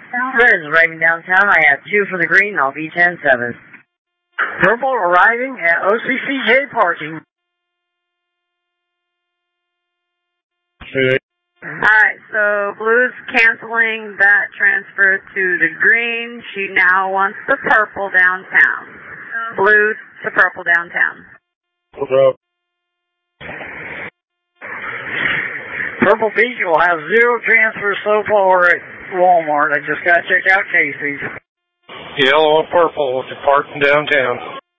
Red is arriving downtown. I have 2 for the green. I'll be 10-7. Purple arriving at OCCJ parking. Alright, so blue's canceling that transfer to the green. She now wants the purple downtown. Blue to purple downtown. Purple Beach will have 0 transfers so far at Walmart. I just got to check out Casey's. Yellow and purple departing downtown.